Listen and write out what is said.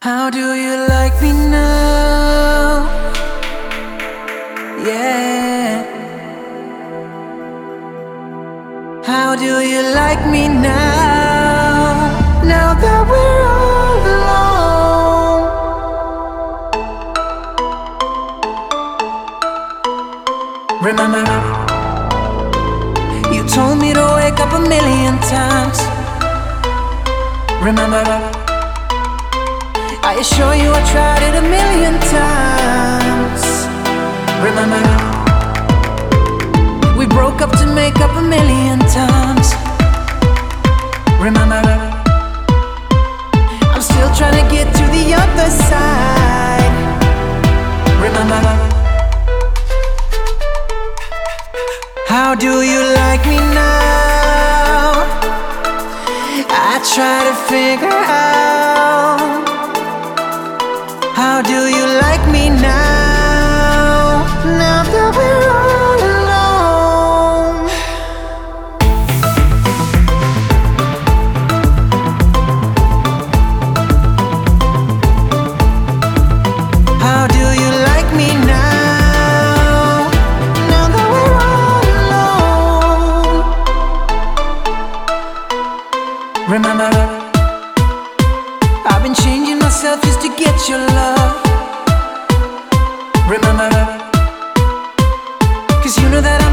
How do you like me now? Yeah. How do you like me now? Now that we're all alone. Remember, you told me to wake up a million times. Remember, I assure you I tried it a million times. Remember, we broke up to make up a million times. Remember, I'm still trying to get to the other side. Remember, how do you like me now? I try to figure out. How do you like me now? Now that we're all alone. How do you like me now? Now that we're all alone. Remember, I've been changing myself just to get your love. Remember, 'cause you know that I'm